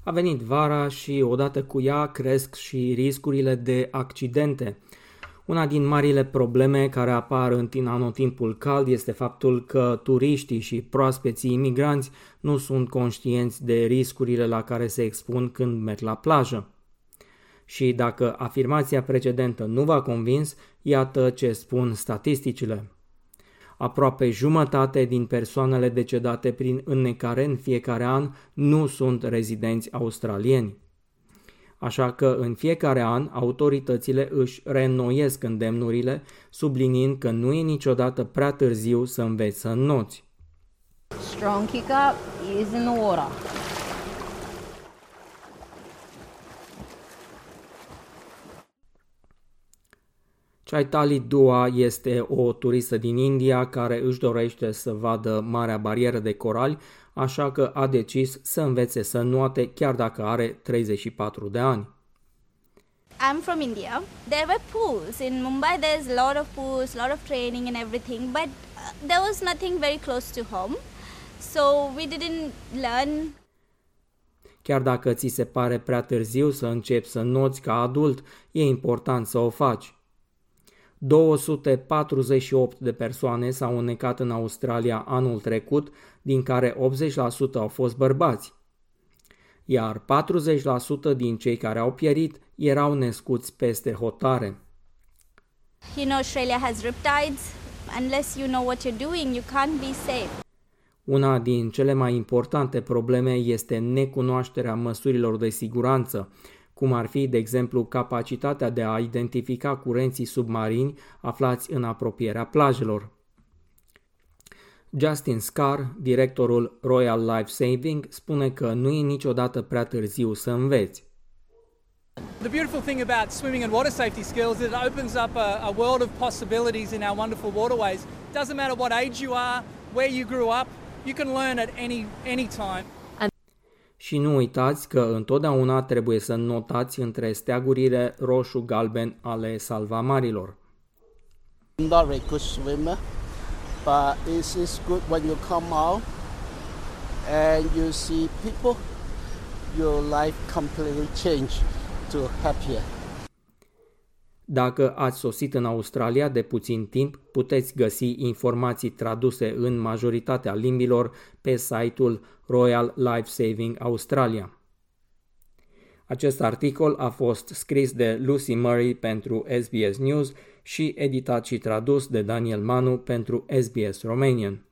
A venit vara și odată cu ea cresc și riscurile de accidente. Una din marile probleme care apar în anotimpul cald este faptul că turiștii și proaspeții imigranți nu sunt conștienți de riscurile la care se expun când merg la plajă. Și dacă afirmația precedentă nu v-a convins, iată ce spun statisticile. Aproape jumătate din persoanele decedate prin înnecare în fiecare an nu sunt rezidenți australieni. Așa că în fiecare an autoritățile își reînnoiesc îndemnurile, subliniind că nu e niciodată prea târziu să înveți să înnoți. Strong kick up is in the water. Chaitali Dua este o turistă din India care își dorește să vadă Marea Barieră de Corali, așa că a decis să învețe să înnoate chiar dacă are 34 de ani. I'm from India. There were pools. In Mumbai there's a lot of pools, a lot of training and everything, but there was nothing very close to home. So we didn't learn. Chiar dacă ți se pare prea târziu să începi să înnoți ca adult, e important să o faci. 248 de persoane s-au înnecat în Australia anul trecut, din care 80% au fost bărbați. Iar 40% din cei care au pierit erau născuți peste hotare. You know, Australia has riptides. Unless you know what you're doing, you can't be safe. Una din cele mai importante probleme este necunoașterea măsurilor de siguranță, cum ar fi, de exemplu, capacitatea de a identifica curenții submarini aflați în apropierea plajelor. Justin Scarr, directorul Royal Life Saving, spune că nu e niciodată prea târziu să înveți. The beautiful thing about swimming and water safety skills is it opens up a world of possibilities in our wonderful waterways. It doesn't matter what age you are, where you grew up, you can learn at any time. Și nu uitați că întotdeauna trebuie să notați între steagurile roșu-galben ale salvamarilor. I'm not a very good swimmer, but it's good when you come out and you see people, your life completely change to happier. Dacă ați sosit în Australia de puțin timp, puteți găsi informații traduse în majoritatea limbilor pe site-ul Royal Life Saving Australia. Acest articol a fost scris de Lucy Murray pentru SBS News și editat și tradus de Daniel Manu pentru SBS Romanian.